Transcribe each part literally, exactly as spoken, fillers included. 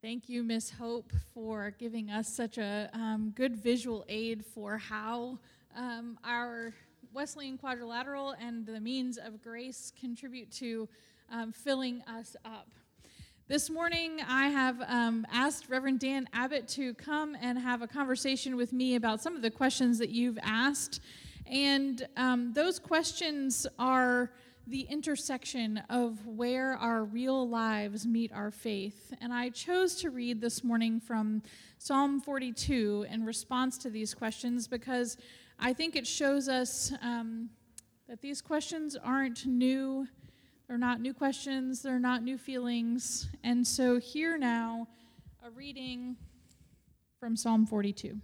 Thank you, Miss Hope, for giving us such a um, good visual aid for how um, our Wesleyan Quadrilateral and the means of grace contribute to um, filling us up. This morning, I have um, asked Reverend Dan Abbott to come and have a conversation with me about some of the questions that you've asked. And um, those questions are the intersection of where our real lives meet our faith. And I chose to read this morning from Psalm forty-two in response to these questions because I think it shows us um, that these questions aren't new. They're not new questions. They're not new feelings. And so here now, a reading from Psalm forty-two.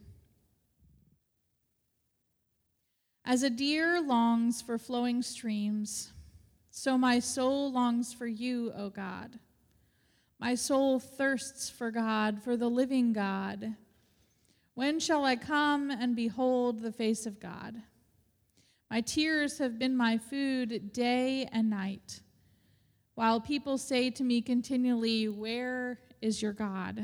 As a deer longs for flowing streams, so my soul longs for you, O God. My soul thirsts for God, for the living God. When shall I come and behold the face of God? My tears have been my food day and night, while people say to me continually, "Where is your God?"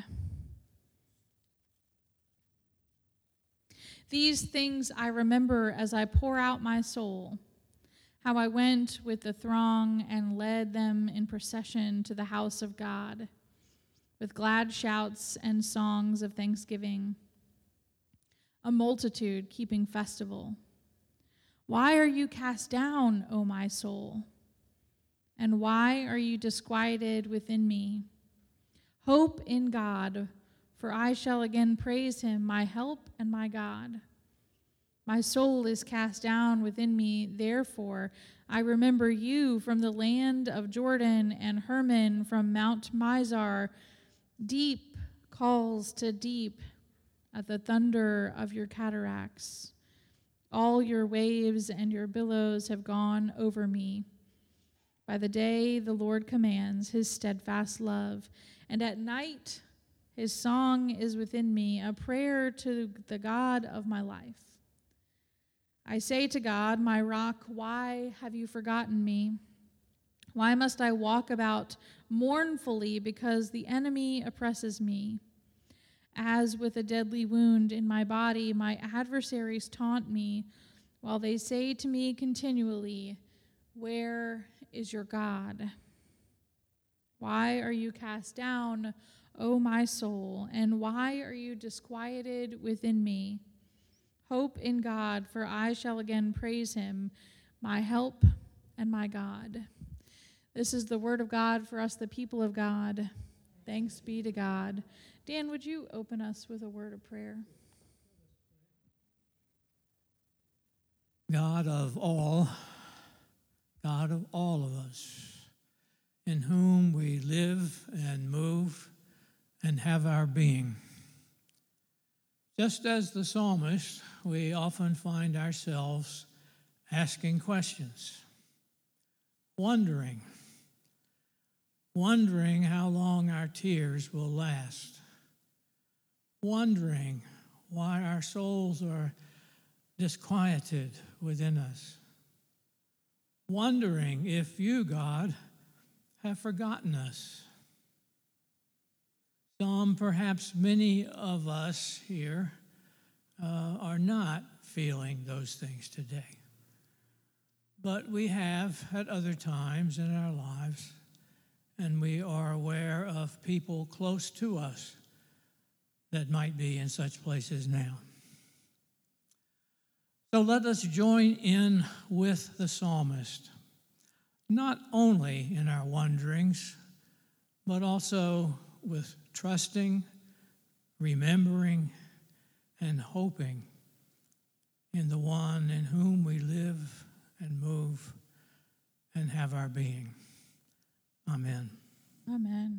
These things I remember as I pour out my soul, how I went with the throng and led them in procession to the house of God, with glad shouts and songs of thanksgiving, a multitude keeping festival. Why are you cast down, O my soul? And why are you disquieted within me? Hope in God, for I shall again praise him, my help and my God. My soul is cast down within me, therefore I remember you from the land of Jordan and Hermon from Mount Mizar. Deep calls to deep at the thunder of your cataracts. All your waves and your billows have gone over me. By the day the Lord commands his steadfast love, and at night his song is within me, a prayer to the God of my life. I say to God, my rock, why have you forgotten me? Why must I walk about mournfully because the enemy oppresses me? As with a deadly wound in my body, my adversaries taunt me, while they say to me continually, "Where is your God?" Why are you cast down, O my soul, and why are you disquieted within me? Hope in God, for I shall again praise him, my help and my God. This is the word of God for us, the people of God. Thanks be to God. Dan, would you open us with a word of prayer? God of all, God of all of us, in whom we live and move and have our being. Just as the psalmist, we often find ourselves asking questions, wondering, wondering how long our tears will last, wondering why our souls are disquieted within us, wondering if you, God, have forgotten us. Some, perhaps many of us here, uh, are not feeling those things today. But we have at other times in our lives, and we are aware of people close to us that might be in such places now. So let us join in with the psalmist, not only in our wonderings, but also with trusting, remembering, and hoping in the one in whom we live and move and have our being. Amen. Amen.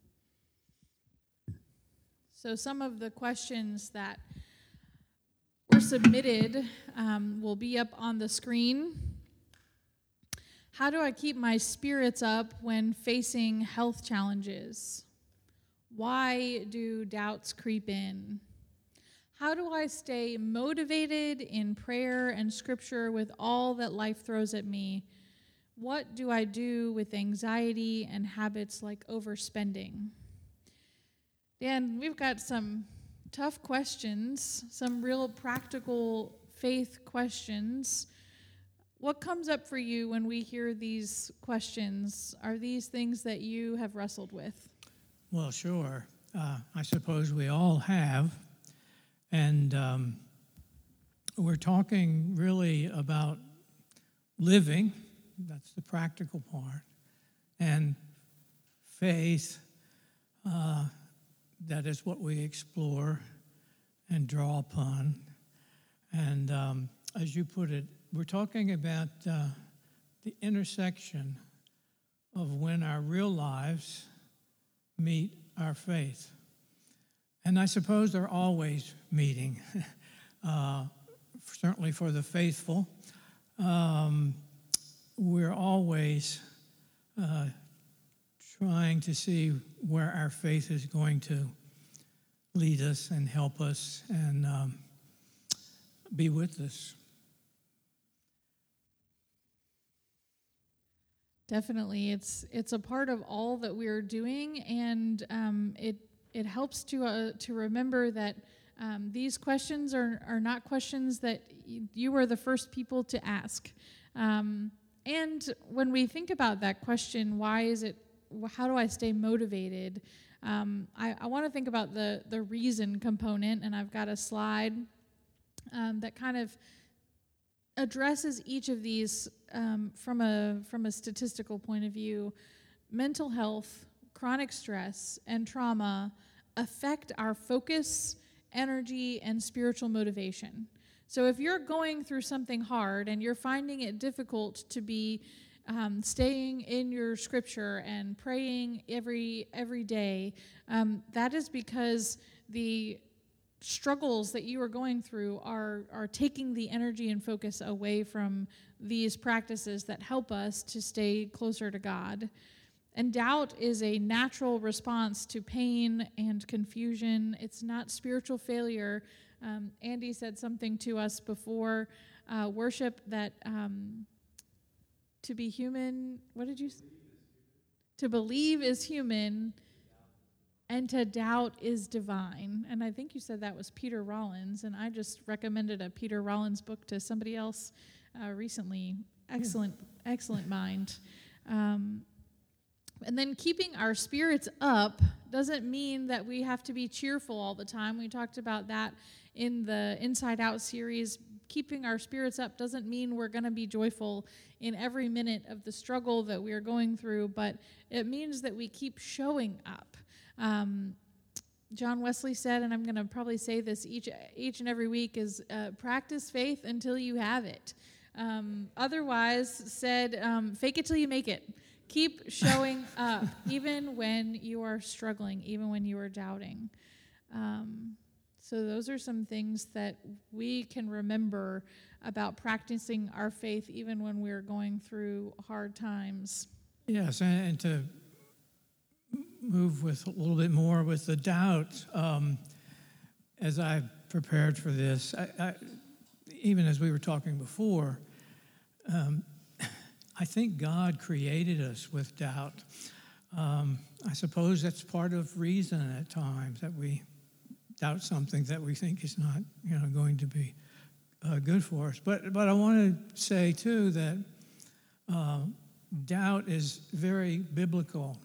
So some of the questions that were submitted um, will be up on the screen. How do I keep my spirits up when facing health challenges? Why do doubts creep in? How do I stay motivated in prayer and scripture with all that life throws at me? What do I do with anxiety and habits like overspending? Dan, we've got some tough questions, some real practical faith questions. What comes up for you when we hear these questions? Are these things that you have wrestled with? Well, sure. Uh, I suppose we all have. And um, we're talking really about living, that's the practical part, and faith, uh, that is what we explore and draw upon. And um, as you put it, we're talking about uh, the intersection of when our real lives meet our faith. And I suppose they're always meeting, uh, certainly for the faithful. Um, we're always uh, trying to see where our faith is going to lead us and help us and um, be with us. Definitely, it's it's a part of all that we're doing, and um, it it helps to uh, to remember that um, these questions are are not questions that y- you were the first people to ask. Um, and when we think about that question, why is it? How do I stay motivated? Um, I, I want to think about the the reason component, and I've got a slide um, that kind of addresses each of these um, from a from a statistical point of view. Mental health, chronic stress, and trauma affect our focus, energy, and spiritual motivation. So if you're going through something hard and you're finding it difficult to be um, staying in your scripture and praying every every day, um, that is because the struggles that you are going through are are taking the energy and focus away from these practices that help us to stay closer to God. And doubt is a natural response to pain and confusion. It's not spiritual failure. Um, Andy said something to us before uh, worship that um, to be human, what did you say? To believe is human, and to doubt is divine. And I think you said that was Peter Rollins, and I just recommended a Peter Rollins book to somebody else uh, recently. Excellent, excellent mind. Um, and then keeping our spirits up doesn't mean that we have to be cheerful all the time. We talked about that in the Inside Out series. Keeping our spirits up doesn't mean we're going to be joyful in every minute of the struggle that we are going through, but it means that we keep showing up. Um, John Wesley said, and I'm going to probably say this each each and every week, is uh, practice faith until you have it. Um, otherwise, said, um, fake it till you make it. Keep showing up, even when you are struggling, even when you are doubting. Um, so those are some things that we can remember about practicing our faith, even when we're going through hard times. Yes, and, and to move with a little bit more with the doubt, um, as I prepared for this, I, I, even as we were talking before, um, I think God created us with doubt. Um, I suppose that's part of reason at times, that we doubt something that we think is not, you know, going to be uh, good for us. But but I want to say too that uh, doubt is very biblical.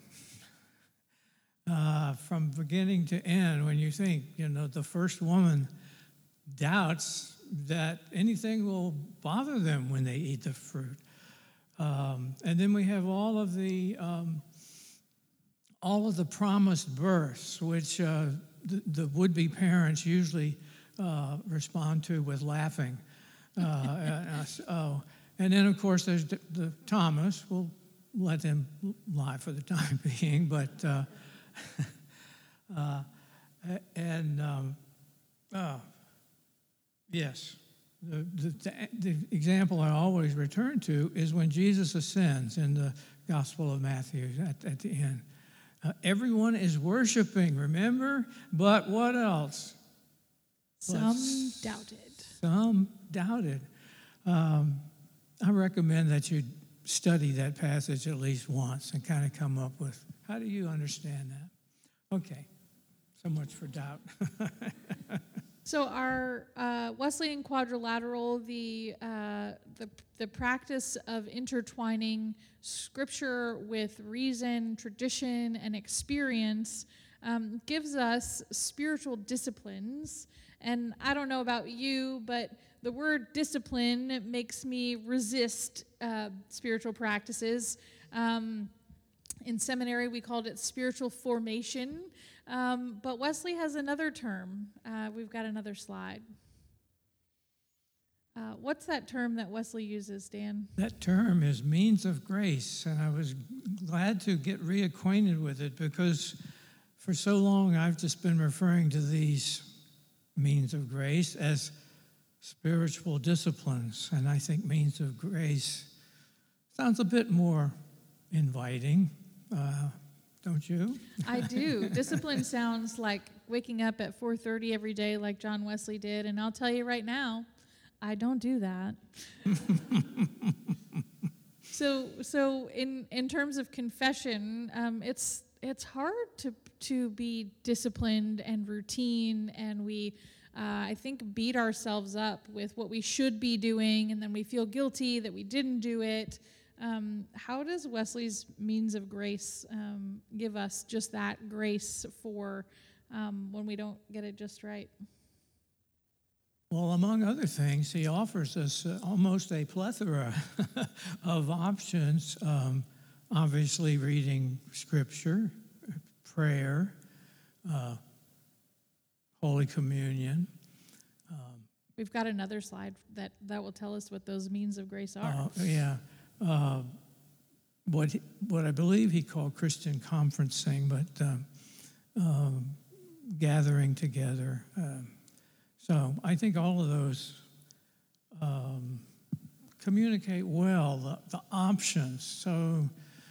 Uh, from beginning to end, when you think, you know, the first woman doubts that anything will bother them when they eat the fruit. Um, and then we have all of the um, all of the promised births, which uh, the, the would-be parents usually uh, respond to with laughing. Uh, uh, oh, and then of course there's the, the Thomas. We'll let them lie for the time being, but uh, uh, and um, uh, yes. The, the, the example I always return to is when Jesus ascends in the Gospel of Matthew at, at the end. Uh, everyone is worshiping, remember? But what else? Some but doubted. Some doubted. Um, I recommend that you study that passage at least once and kind of come up with, how do you understand that? Okay, So much for doubt. So our uh, Wesleyan quadrilateral, the, uh, the the practice of intertwining scripture with reason, tradition, and experience um, gives us spiritual disciplines. And I don't know about you, but the word discipline makes me resist uh, spiritual practices. Um, in seminary, we called it spiritual formation. Um, but Wesley has another term. Uh, we've got another slide. Uh, what's that term that Wesley uses, Dan? That term is means of grace, and I was glad to get reacquainted with it because for so long I've just been referring to these means of grace as spiritual disciplines, and I think means of grace sounds a bit more inviting. Uh, Don't you? I do. Discipline sounds like waking up at four thirty every day like John Wesley did, and I'll tell you right now, I don't do that. so so in, in terms of confession, um, it's it's hard to to be disciplined and routine, and we, uh, I think, beat ourselves up with what we should be doing, and then we feel guilty that we didn't do it. Um, how does Wesley's means of grace um, give us just that grace for um, when we don't get it just right? Well, among other things, he offers us uh, almost a plethora of options. Um, obviously, reading Scripture, prayer, uh, Holy Communion. Um, We've got another slide that, that will tell us what those means of grace are. Uh, yeah. Uh, what he, what I believe he called Christian conferencing, but um, um, gathering together. Um, so I think all of those um, communicate well the, the options, so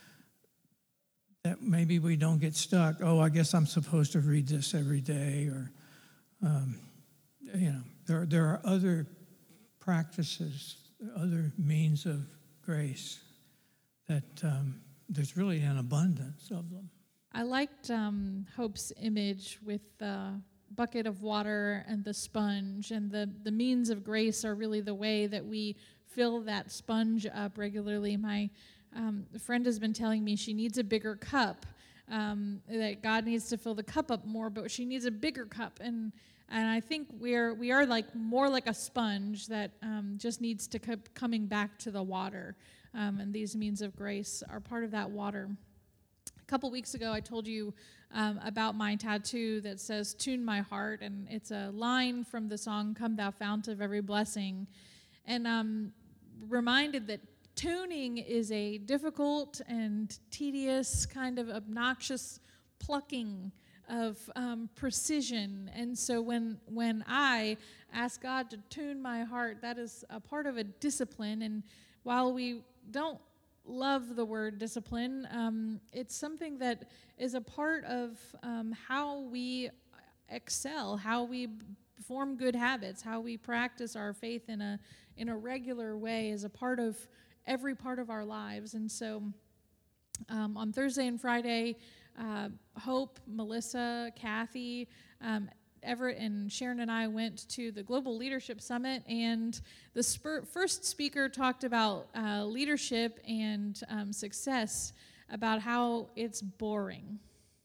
that maybe we don't get stuck. Oh, I guess I'm supposed to read this every day, or um, you know, there there are other practices, other means of grace that um, there's really an abundance of them. I liked um, Hope's image with the bucket of water and the sponge, and the, the means of grace are really the way that we fill that sponge up regularly. My um, friend has been telling me she needs a bigger cup, um, that God needs to fill the cup up more, but she needs a bigger cup. And And I think we're we are like more like a sponge that um, just needs to keep coming back to the water. Um, and these means of grace are part of that water. A couple weeks ago, I told you um, about my tattoo that says "Tune my heart," and it's a line from the song "Come Thou Fount of Every Blessing," and um, reminded that tuning is a difficult and tedious, kind of obnoxious plucking of um, precision. And so when when I ask God to tune my heart, that is a part of a discipline. And while we don't love the word discipline, um, it's something that is a part of um, how we excel, how we form good habits, how we practice our faith in a in a regular way is a part of every part of our lives. And so um, on Thursday and Friday, Uh, Hope, Melissa, Kathy, um, Everett, and Sharon and I went to the Global Leadership Summit, and the spur- first speaker talked about uh, leadership and um, success, about how it's boring,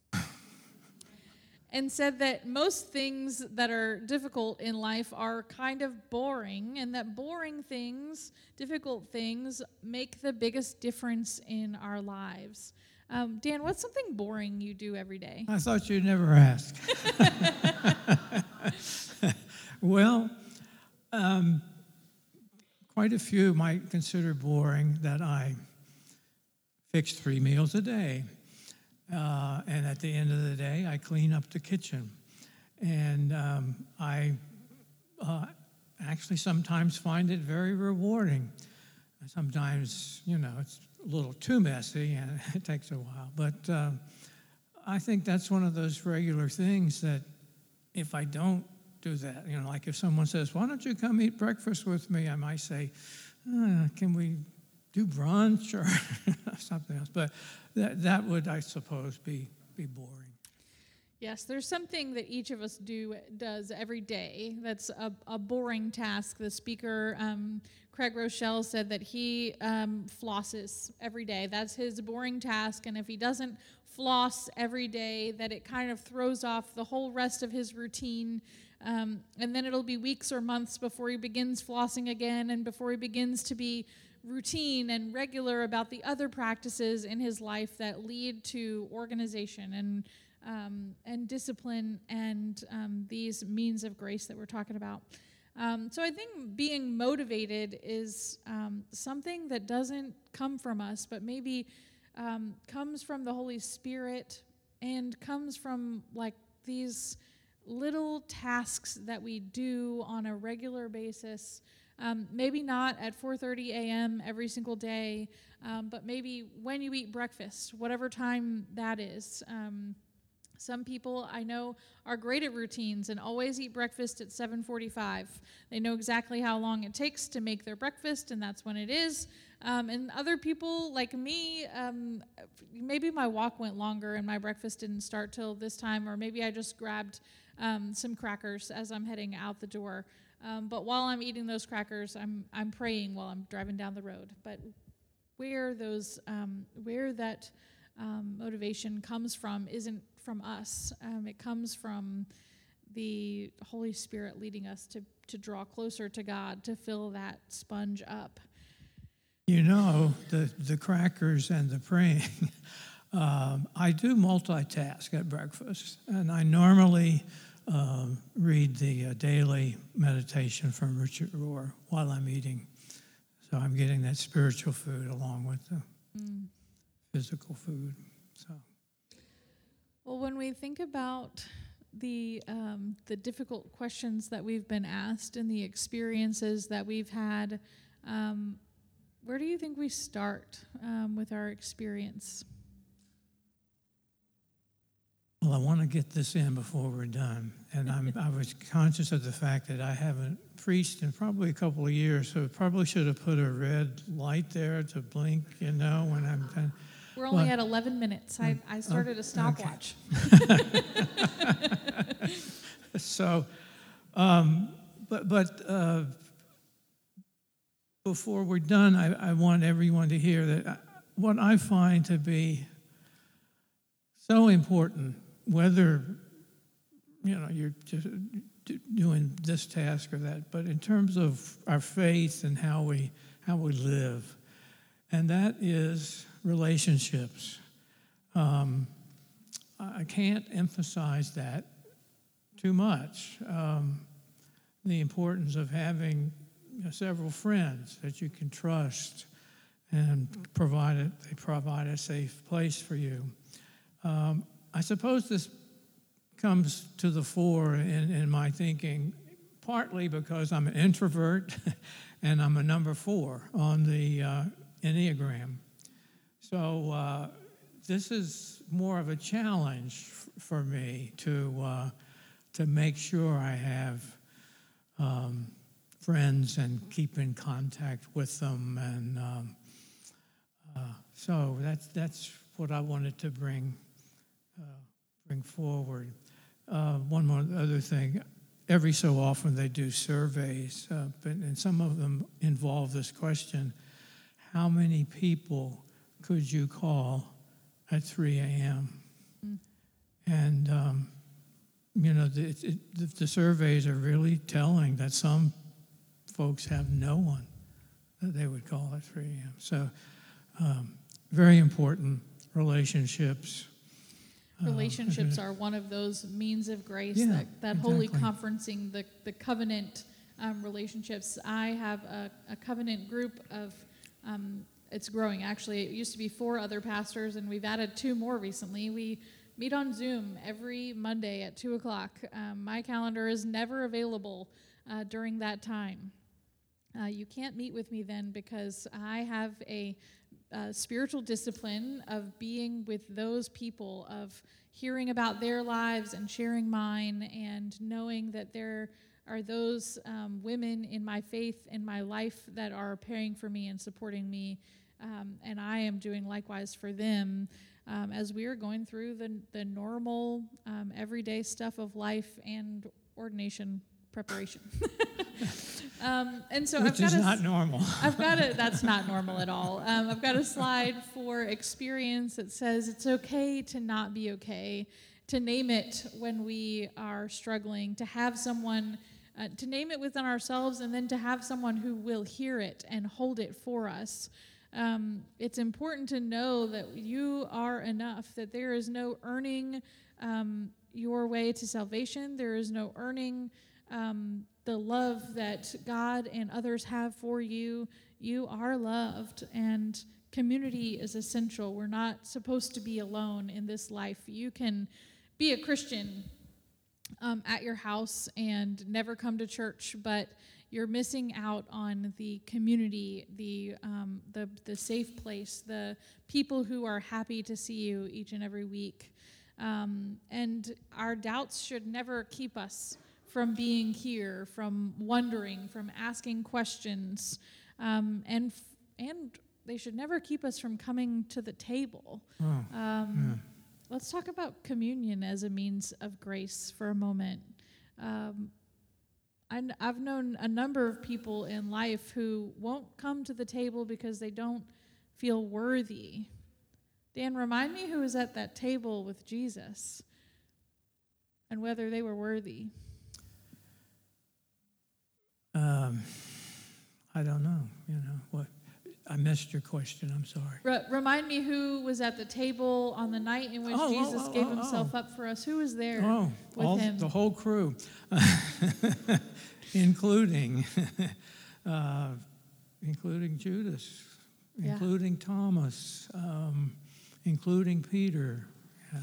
and said that most things that are difficult in life are kind of boring, and that boring things, difficult things, make the biggest difference in our lives. Um, Dan, what's something boring you do every day? I thought you'd never ask. Well, um, quite a few might consider boring that I fix three meals a day. Uh, and at the end of the day, I clean up the kitchen. And um, I uh, actually sometimes find it very rewarding. Sometimes, you know, it's a little too messy and it takes a while. But uh, I think that's one of those regular things that if I don't do that, you know, like if someone says, why don't you come eat breakfast with me? I might say, uh, can we do brunch or something else? But that, that would, I suppose, be, be boring. Yes, there's something that each of us do does every day that's a, a boring task. The speaker, um, Craig Rochelle, said that he um, flosses every day. That's his boring task, and if he doesn't floss every day, that it kind of throws off the whole rest of his routine, um, and then it'll be weeks or months before he begins flossing again, and before he begins to be routine and regular about the other practices in his life that lead to organization and Um, and discipline and um, these means of grace that we're talking about. Um, so I think being motivated is um, something that doesn't come from us, but maybe um, comes from the Holy Spirit and comes from like these little tasks that we do on a regular basis. Um, maybe not at four thirty a.m. every single day, um, but maybe when you eat breakfast, whatever time that is. Um, Some people I know are great at routines and always eat breakfast at seven forty-five. They know exactly how long it takes to make their breakfast, and that's when it is. Um, and other people, like me, um, maybe my walk went longer and my breakfast didn't start till this time, or maybe I just grabbed um, some crackers as I'm heading out the door. Um, but while I'm eating those crackers, I'm I'm praying while I'm driving down the road. But where those, um, where that um, motivation comes from isn't from us. Um, it comes from the Holy Spirit leading us to, to draw closer to God, to fill that sponge up. You know, the, the crackers and the praying, um, I do multitask at breakfast, and I normally um, read the uh, daily meditation from Richard Rohr while I'm eating. So I'm getting that spiritual food along with the mm. physical food. So. Well, when we think about the um, the difficult questions that we've been asked and the experiences that we've had, um, where do you think we start um, with our experience? Well, I want to get this in before we're done, and I'm I was conscious of the fact that I haven't preached in probably a couple of years, so I probably should have put a red light there to blink, you know, when I'm done. We're only well, at eleven minutes. I, I started a stopwatch. Okay. so, um, but but uh, before we're done, I, I want everyone to hear that I, what I find to be so important, whether you know you're just doing this task or that, but in terms of our faith and how we how we live, and that is relationships. Um, I can't emphasize that too much. Um, the importance of having you know, several friends that you can trust and provide it, they provide a safe place for you. Um, I suppose this comes to the fore in, in my thinking, partly because I'm an introvert and I'm a number four on the uh, Enneagram. So uh, this is more of a challenge f- for me to uh, to make sure I have um, friends and keep in contact with them, and um, uh, so that's that's what I wanted to bring uh, bring forward. Uh, one more other thing. Every so often they do surveys, uh, but, and some of them involve this question: how many people could you call at three a.m.? Mm. And, um, you know, the, it, the, the surveys are really telling that some folks have no one that they would call at three a.m. So um, very important relationships. Relationships uh, are one of those means of grace, yeah, that, that exactly. holy conferencing, the, the covenant um, relationships. I have a, a covenant group of um, it's growing, actually. It used to be four other pastors, and we've added two more recently. We meet on Zoom every Monday at two o'clock. Um, my calendar is never available uh, during that time. Uh, you can't meet with me then because I have a, a spiritual discipline of being with those people, of hearing about their lives and sharing mine, and knowing that there are those um, women in my faith, in my life, that are praying for me and supporting me, um, and I am doing likewise for them um, as we are going through the, the normal, um, everyday stuff of life and ordination preparation. um, and so Which I've got is a, not normal. I've got a, that's not normal at all. Um, I've got a slide for experience that says it's okay to not be okay, to name it when we are struggling, to have someone, uh, to name it within ourselves, and then to have someone who will hear it and hold it for us. Um, it's important to know that you are enough, that there is no earning um, your way to salvation. There is no earning um, the love that God and others have for you. You are loved, and community is essential. We're not supposed to be alone in this life. You can be a Christian um, at your house and never come to church, but you're missing out on the community, the um, the the safe place, the people who are happy to see you each and every week. Um, and our doubts should never keep us from being here, from wondering, from asking questions, um, and and they should never keep us from coming to the table. Oh, um, yeah. Let's talk about communion as a means of grace for a moment. Um, I, I've known a number of people in life who won't come to the table because they don't feel worthy. Dan, remind me who was at that table with Jesus and whether they were worthy. Um, I don't know. You know what? I missed your question. I'm sorry. R- remind me who was at the table on the night in which Oh, Jesus oh, oh, gave oh, himself oh. up for us. Who was there Oh, with all, him? the whole crew, including uh, including Judas, Yeah. including Thomas, um, including Peter. Yeah.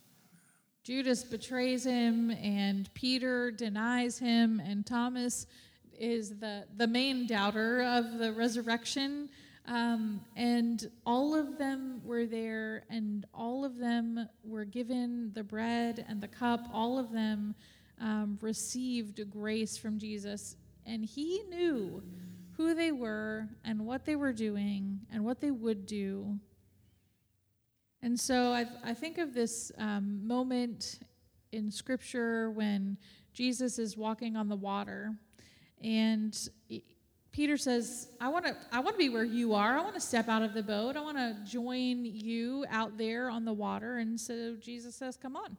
Judas betrays him, and Peter denies him, and Thomas is the, the main doubter of the resurrection. Um, and all of them were there, and all of them were given the bread and the cup. All of them um, received grace from Jesus, and he knew who they were and what they were doing and what they would do. And so I, I think of this um, moment in Scripture when Jesus is walking on the water, and he, Peter says, I want to I want to be where you are. I want to step out of the boat. I want to join you out there on the water. And so Jesus says, come on.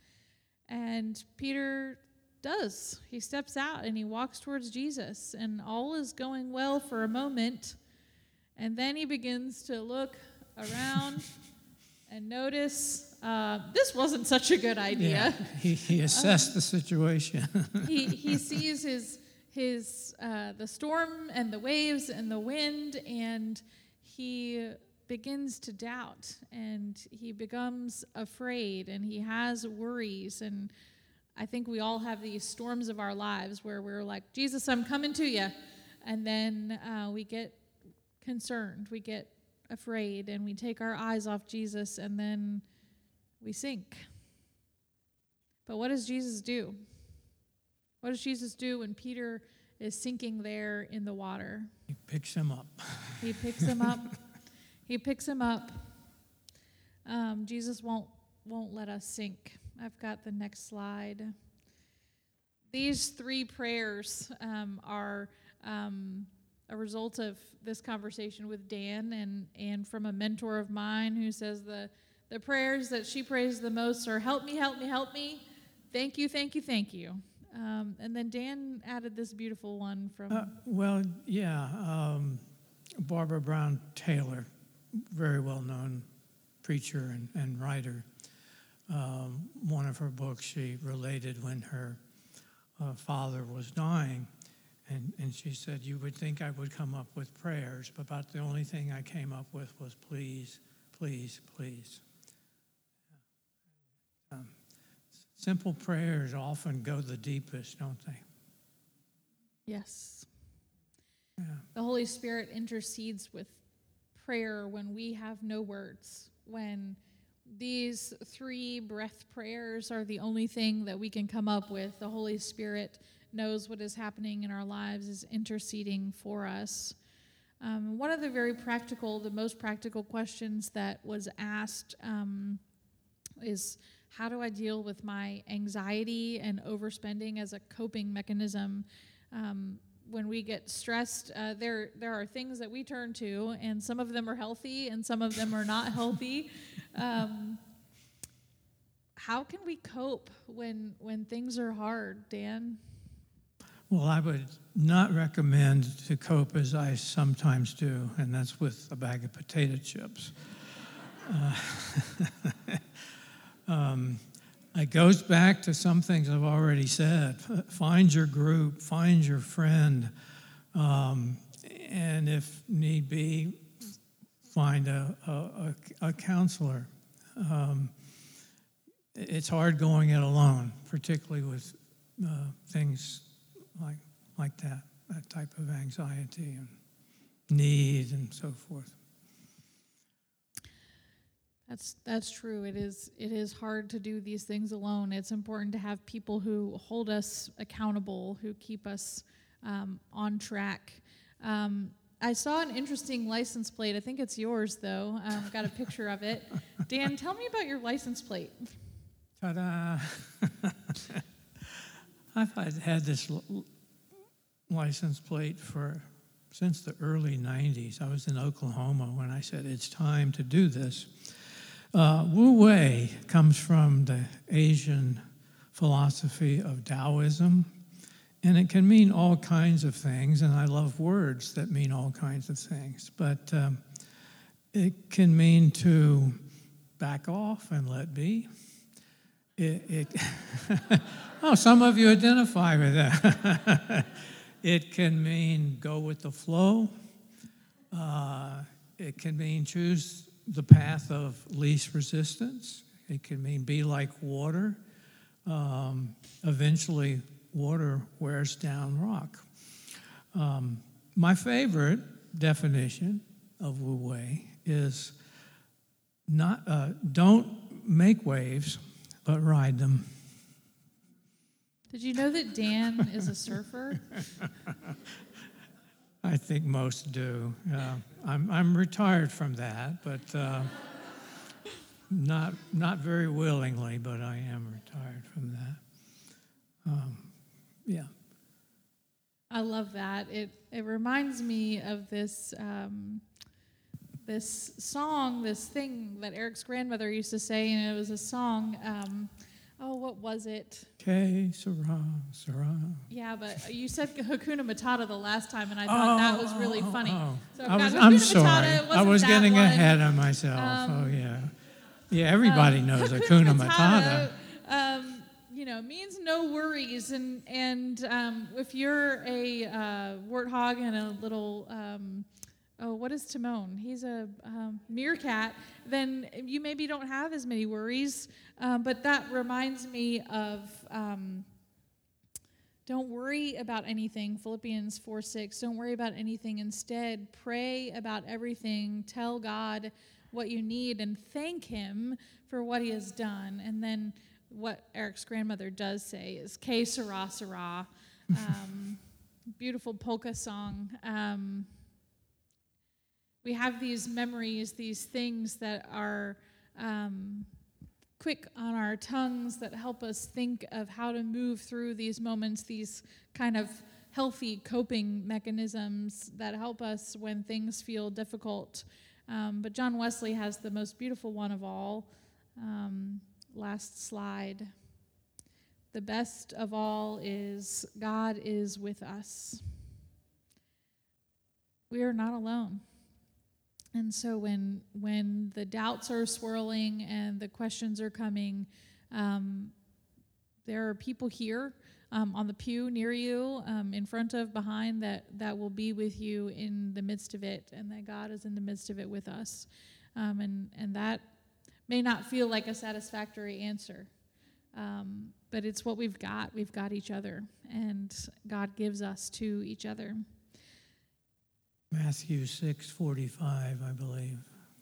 And Peter does. He steps out and he walks towards Jesus, and all is going well for a moment. And then he begins to look around and notice uh, this wasn't such a good idea. Yeah, he, he assessed um, the situation. he he sees his his uh, the storm and the waves and the wind, and he begins to doubt, and he becomes afraid, and he has worries. And I think we all have these storms of our lives where we're like, Jesus, I'm coming to you, and then uh, we get concerned, we get afraid, and we take our eyes off Jesus, and then we sink. But what does Jesus do? What does Jesus do when Peter is sinking there in the water? He picks him up. He picks him up. He picks him up. Um, Jesus won't won't let us sink. I've got the next slide. These three prayers um, are um, a result of this conversation with Dan, and and from a mentor of mine who says the the prayers that she prays the most are help me, help me, help me, thank you, thank you, thank you. Um, and then Dan added this beautiful one from... Uh, well, yeah, um, Barbara Brown Taylor, very well-known preacher and, and writer. Um, one of her books, she related when her uh, father was dying, and, and she said, you would think I would come up with prayers, but about the only thing I came up with was please, please, please. Um, Simple prayers often go the deepest, don't they? Yes. Yeah. The Holy Spirit intercedes with prayer when we have no words, when these three breath prayers are the only thing that we can come up with. The Holy Spirit knows what is happening in our lives, is interceding for us. Um, one of the very practical, the most practical questions that was asked um, is, how do I deal with my anxiety and overspending as a coping mechanism? Um, when we get stressed, uh, there there are things that we turn to, and some of them are healthy, and some of them are not healthy. Um, how can we cope when when things are hard, Dan? Well, I would not recommend to cope as I sometimes do, and that's with a bag of potato chips. Uh, um, it goes back to some things I've already said. Find your group, find your friend, um, and if need be, find a, a, a counselor. Um, it's hard going it alone, particularly with uh, things like like that, that type of anxiety and need and so forth. That's that's true. It is it is hard to do these things alone. It's important to have people who hold us accountable, who keep us um, on track. Um, I saw an interesting license plate. I think it's yours, though. Um, got a picture of it. Dan, tell me about your license plate. Ta-da! I've had this l- license plate for since the early nineties. I was in Oklahoma when I said it's time to do this. Uh, Wu Wei comes from the Asian philosophy of Taoism, and it can mean all kinds of things, and I love words that mean all kinds of things, but um, it can mean to back off and let be. It, it oh, some of you identify with that. It can mean go with the flow. Uh, it can mean choose the path of least resistance. It can mean be like water. Um, eventually, water wears down rock. Um, my favorite definition of Wu Wei is not uh, don't make waves, but ride them. Did you know that Dan is a surfer? I think most do. Uh, I'm I'm retired from that, but uh, not not very willingly. But I am retired from that. Um, yeah. I love that. It it reminds me of this um, this song, this thing that Eric's grandmother used to say, and it was a song. Um, oh, what was it? Que sera, sera. Yeah, but you said Hakuna Matata the last time, and I thought Oh, that was really oh, funny. oh. So I I've was, got I'm Hakuna sorry. Matata. It I wasn't was that getting one. ahead of myself. Um, oh yeah, yeah. Everybody uh, knows Hakuna Matata. Um, you know, means no worries, and and um, if you're a uh, warthog and a little, um, oh, what is Timon? He's a um, meerkat. Then you maybe don't have as many worries. Um, but that reminds me of um, don't worry about anything. Philippians four six. Don't worry about anything. Instead, pray about everything. Tell God what you need and thank Him for what He has done. And then what Eric's grandmother does say is "Que sera, sera." Um, beautiful polka song. Um, we have these memories, these things that are um, quick on our tongues that help us think of how to move through these moments, these kind of healthy coping mechanisms that help us when things feel difficult. Um, but John Wesley has the most beautiful one of all. Um, last slide. The best of all is God is with us. We are not alone. And so when when the doubts are swirling and the questions are coming, um, there are people here um, on the pew near you, um, in front of, behind, that, that will be with you in the midst of it, and that God is in the midst of it with us. Um, and, and that may not feel like a satisfactory answer, um, but it's what we've got. We've got each other, and God gives us to each other. Matthew six forty-five, I believe.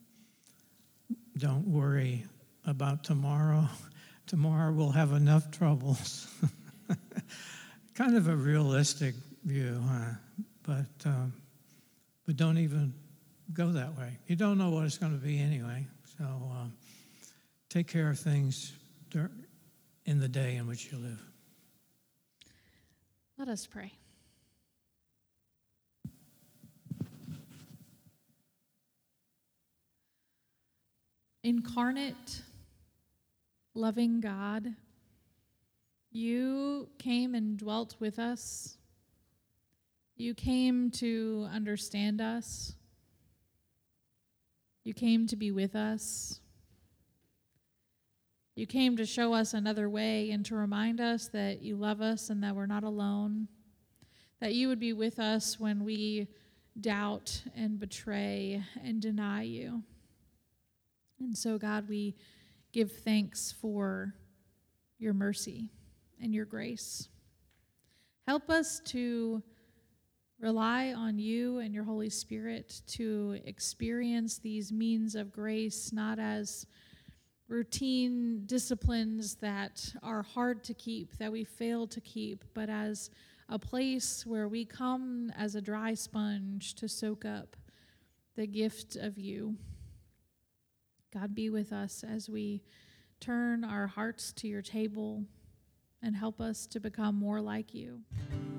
Don't worry about tomorrow. Tomorrow we'll have enough troubles. Kind of a realistic view, huh? But um, but don't even go that way. You don't know what it's going to be anyway. So um, take care of things dur- in the day in which you live. Let us pray. Incarnate, loving God, you came and dwelt with us. You came to understand us. You came to be with us. You came to show us another way and to remind us that you love us and that we're not alone, that you would be with us when we doubt and betray and deny you. And so, God, we give thanks for your mercy and your grace. Help us to rely on you and your Holy Spirit to experience these means of grace, not as routine disciplines that are hard to keep, that we fail to keep, but as a place where we come as a dry sponge to soak up the gift of you. God, be with us as we turn our hearts to your table and help us to become more like you.